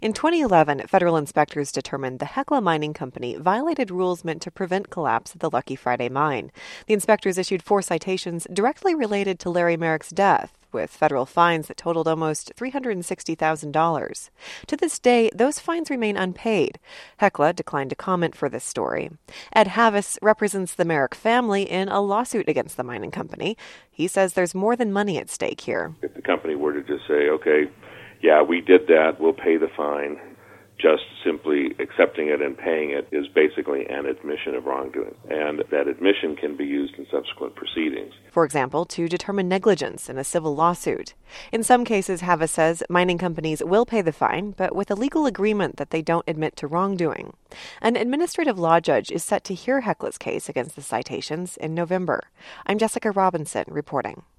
In 2011, federal inspectors determined the Hecla Mining Company violated rules meant to prevent collapse at the Lucky Friday mine. The inspectors issued 4 citations directly related to Larry Merrick's death, with federal fines that totaled almost $360,000. To this day, those fines remain unpaid. Hecla declined to comment for this story. Ed Havis represents the Merrick family in a lawsuit against the mining company. He says there's more than money at stake here. If the company were to just say, okay, yeah, we did that, we'll pay the fine, just simply accepting it and paying it is basically an admission of wrongdoing. And that admission can be used in subsequent proceedings. For example, to determine negligence in a civil lawsuit. In some cases, Havis says mining companies will pay the fine, but with a legal agreement that they don't admit to wrongdoing. An administrative law judge is set to hear Hecla's case against the citations in November. I'm Jessica Robinson reporting.